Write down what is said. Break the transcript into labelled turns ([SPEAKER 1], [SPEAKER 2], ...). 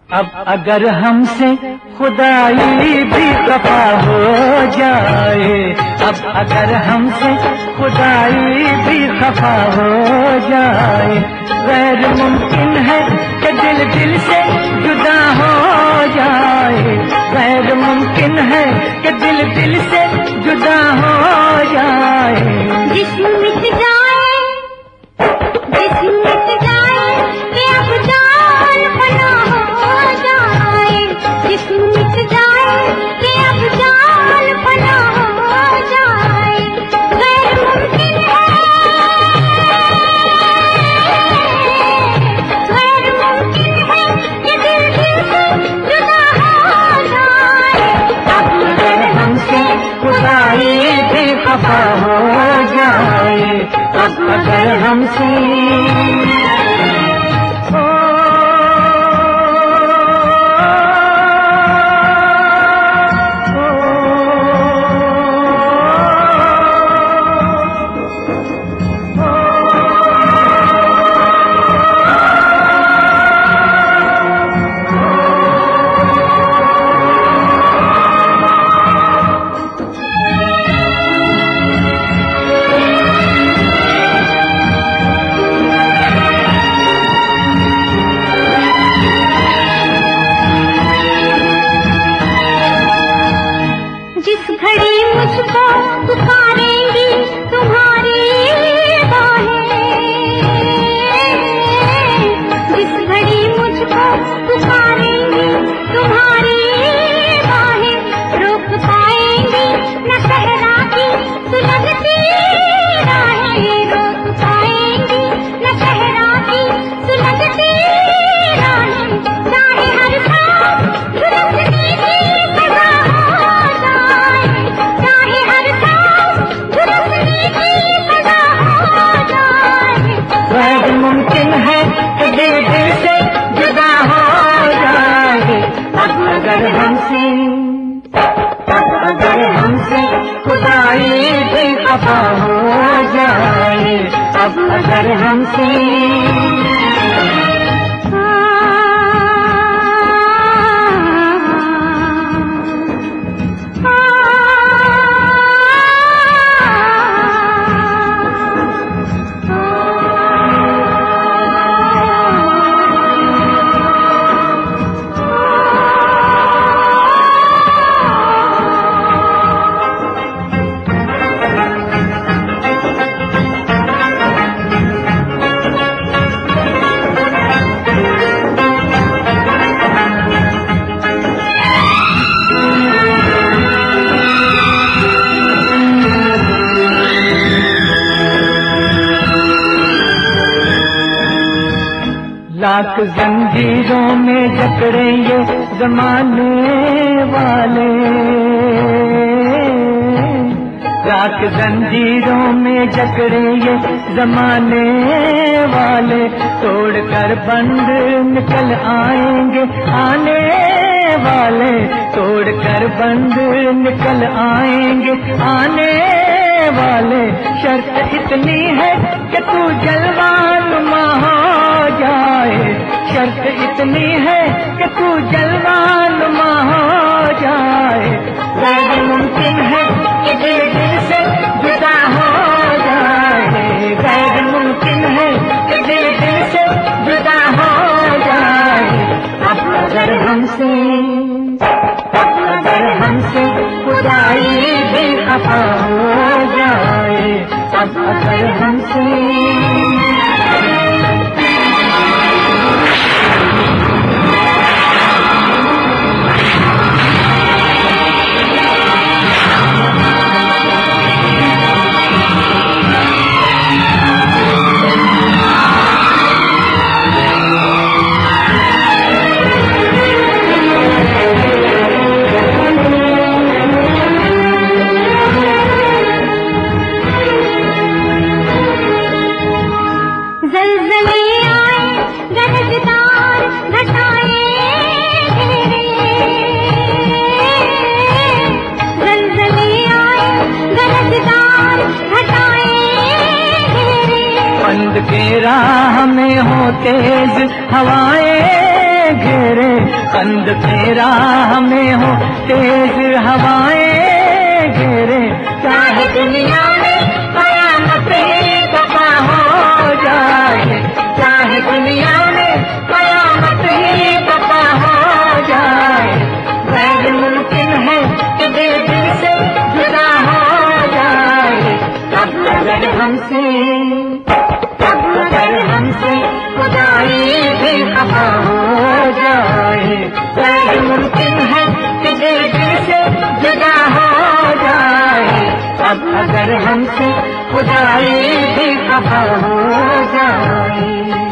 [SPEAKER 1] अब अगर हमसे खुदाई भी खफा हो जाए, अब अगर हमसे खुदाई भी खफा हो जाए, गैर मुमकिन है कि दिल दिल से जुदा हो जाए, गैर मुमकिन है कि दिल दिल से जुदा हो जाए।
[SPEAKER 2] जिस्म मिट जाए, जिस्म मिट जाए कि अब जान फना हो जाए, जिस्म मिट जाए कि अब जान फना हो जाए, गैर मुमकिन है, गैर मुमकिन है कि दिल दिल से जुदा हो जाए।
[SPEAKER 1] अब अगर हमसे खुदाई भी खफा हो जाए, अब अगर हमसे
[SPEAKER 2] मुझको पुकारेंगी तुम्हारी बाहें, जिस घड़ी मुझको पुकारेंगी तुम्हारी बाहें, रोक पाएंगी न सहरा की सुलगती राहें, रोक पाएंगी न सहरा की सुलगती राहें, चाहे हर सांस झुलसने की सजा हो जाए, चाहे हर सांस झुलसने की सजा हो जाए।
[SPEAKER 1] गैर मुमकिन है कि दिल दिल से जुदा हो जाए, अब अगर हमसे, अब अगर हमसे खुदाई भी खफा हो जाए, अब अगर हमसे लाख जंजीरों में जकड़े ये जमाने वाले, लाख जंजीरों में जकड़े ये जमाने वाले, तोड़कर बंद निकल आएंगे आने वाले, तोड़कर बंद निकल आएंगे आने वाले। शर्त इतनी है कि तू जलवानुमा हो जाए, शर्त इतनी है कि तू जलवानुमा हो जाए, गैर मुमकिन है कि दिल दिल से जुदा हो जाए, गैर मुमकिन है कि दिल दिल से जुदा हो जाए। अब अगर हमसे, अब अगर हमसे खुदाई भी खफा हो जाए, अब अगर हमसे के राह में हो तेज हवाएं घेरे, कंध तेरा हमें हो तेज हवाएं घेरे, चाहे दुनिया में कयामत दफा हो जाए, चाहे दुनिया में कयामत ही दफा हो जाए, गैर मुमकिन है कि दिल से जुदा हो जाए। अब अगर हमसे खुदाई भी खफा हो जाए, गैर मुमकिन है कि दिल से जुदा हो जाए। अब अगर हमसे खुदाई भी खफा हो जाए।